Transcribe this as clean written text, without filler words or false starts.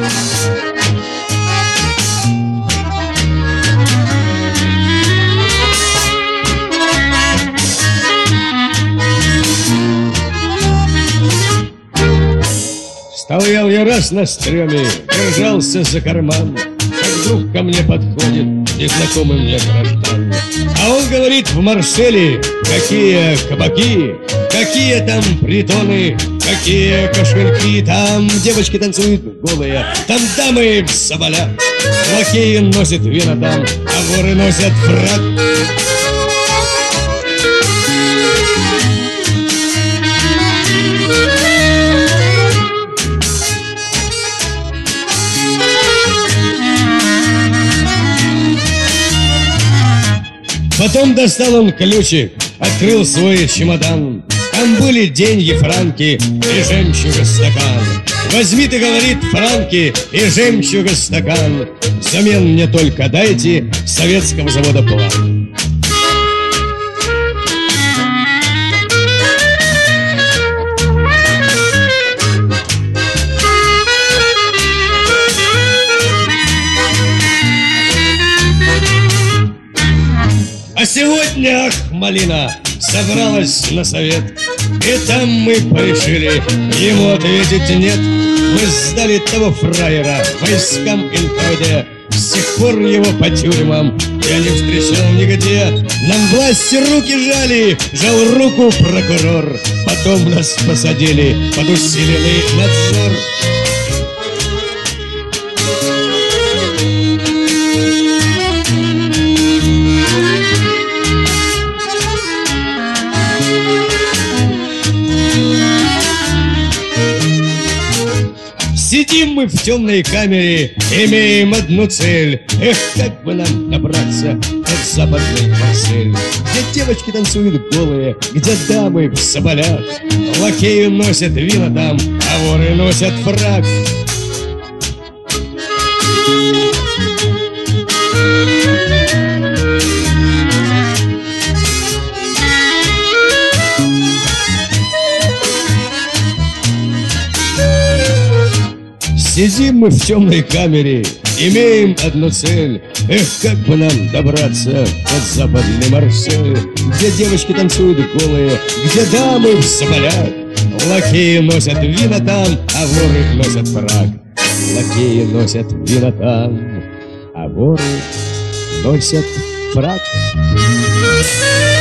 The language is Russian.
Стоял я раз на стреме, держался за карман, как вдруг ко мне подходит незнакомый мне граждан. А он говорит: в Марселе какие кабаки, какие там притоны, какие кошельки. Там девочки танцуют голые, там дамы в соболях, лакеи носят винодам, а воры носят фрак. Потом достал он ключик, открыл свой чемодан. Там были деньги, франки и жемчуга стакан. Возьми, ты, говорит, франки и жемчуга стакан, взамен мне только дайте советского завода план. А сегодня, ах, малина, собралась на совет, и там мы порешили ему ответить нет. Мы сдали того фраера войскам НКВД, с тех пор его по тюрьмам я не встречал нигде. Нам власти руки жали, жал руку прокурор, потом нас посадили под усиленный надзор. Сидим мы в темной камере, имеем одну цель. Эх, как бы нам добраться от западной Марсель, где девочки танцуют голые, где дамы в соболях, лакеи носят винодам, а воры носят фрак. Сидим мы в темной камере, имеем одну цель. Эх, как бы нам добраться от западной Марсель, где девочки танцуют голые, где дамы в соболях, лакеи носят винодам, а воры носят фрак. Лакеи носят винодам, а воры носят фрак.